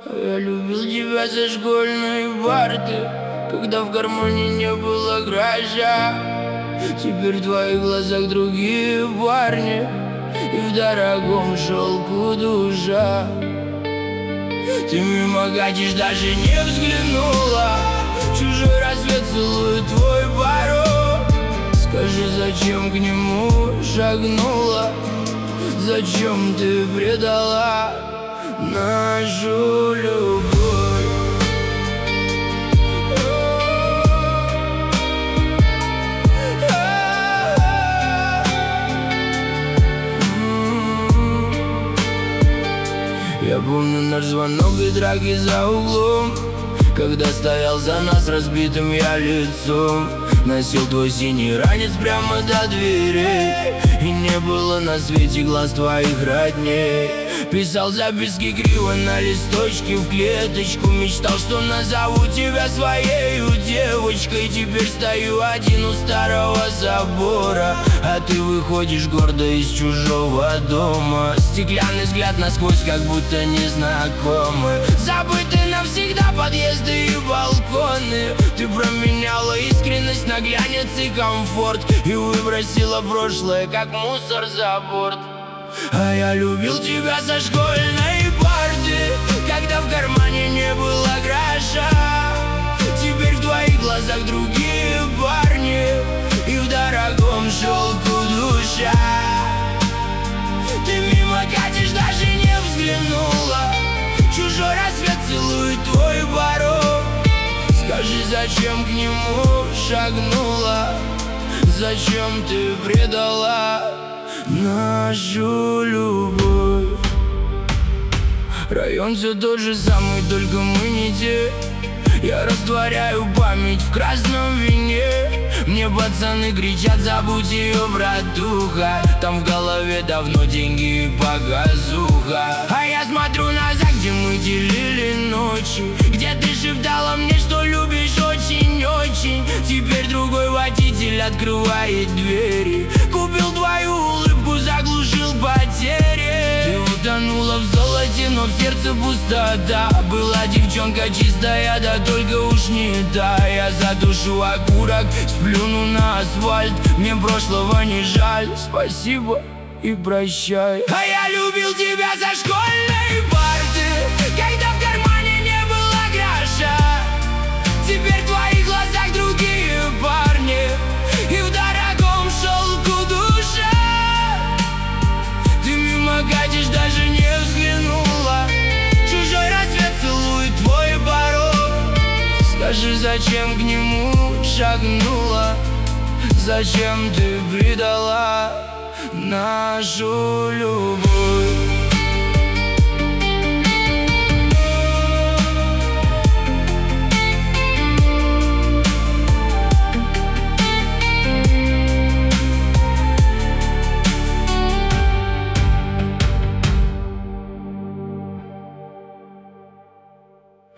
Я любил тебя со школьной парты, когда в кармане не было гроша. Теперь в твоих глазах другие парни, и в дорогом шелку душа. Ты мимо катишь, даже не взглянула. Чужой рассвет целует твой порог. Скажи, зачем к нему шагнула? Зачем ты предала нашу любовь? Я помню наш звонок и драки за углом, когда стоял за нас разбитым я лицом. Носил твой синий ранец прямо до дверей, и не было на свете глаз твоих родней. Писал записки криво на листочке в клеточку, мечтал, что назову тебя своей девочкой. Теперь стою один у старого забора, а ты выходишь гордо из чужого дома. Стеклянный взгляд насквозь, как будто незнакомый. Забыты навсегда подъезды и балконы. Ты променяла искренность на глянец и комфорт, и выбросила прошлое, как мусор за борт. А я любил тебя со школьной парты, когда в кармане не было гроша. Теперь в твоих глазах другие парни, и в дорогом шелку душа. Ты мимо катишь, даже не взглянула. Чужой рассвет целует твой порог. Скажи, зачем к нему шагнула? Зачем ты предала нашу любовь? Район все тот же самый, только мы не те. Я растворяю память в красном вине. Мне пацаны кричат: забудь ее, братуха. Там в голове давно деньги и показуха. А я смотрю назад, где мы делили ночи, где ты шептала мне, что любишь очень-очень. Теперь другой водитель открывает двери. Купил твою улыбку, заглушил потери. Ты утонула в золоте, но в сердце пустота. Была девчонка чистая, да только уж не та. Я задушу окурок, сплюну на асфальт. Мне прошлого не жаль, спасибо и прощай. А я любил тебя за школьной парты, когда в кармане не было гроша. Теперь в твоих глазах другие парни, и в дорогом шелку душа. Ты мимо катишь, даже не взглянула. Чужой рассвет целует твой порог. Скажи, зачем к нему шагнула? Зачем ты предала нашу любовь?